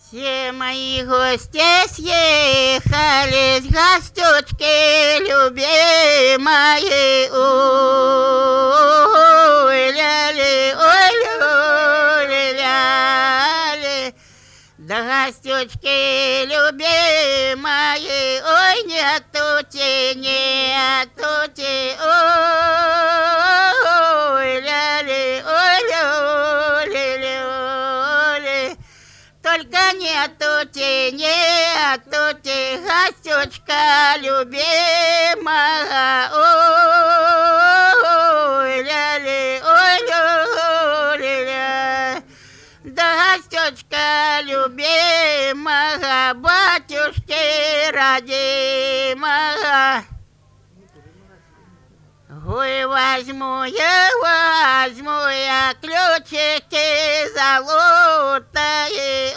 Все мои гости съехались, гостючки любимые, ой, ляли, ой, люли, ляли. Да гостючки любимые, ой, нетути, нетути, ой, ляли, ой, люли, люли. Только нетути, нетути, гостючка любимая, ой, ляли, ой, люли, ля. Да гостючка любимая, батюшки родимая. Ой, возьму я ключики золотые,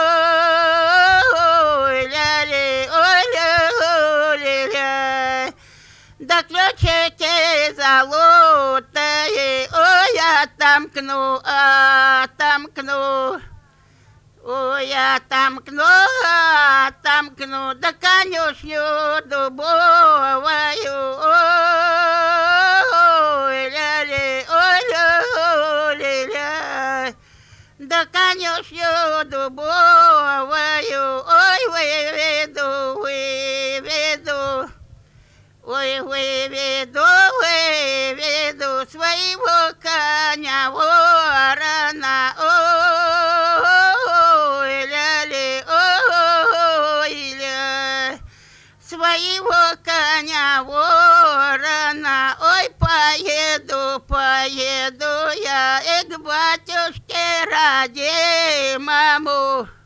ой, ляли, ой, люли, ля. Да ключики золотые, ой, отомкну, отомкну. Ой, отомкну, отомкну, да конюшню дубовую, ой, ляли, ой, люли, ля. Да конюшню дубовую, ой, выведу, выведу, ой, выведу, выведу своего коня ворона, ой, ляли, ой, ля. Своего коня ворона, ой, поеду, поеду я к батюшке родимому.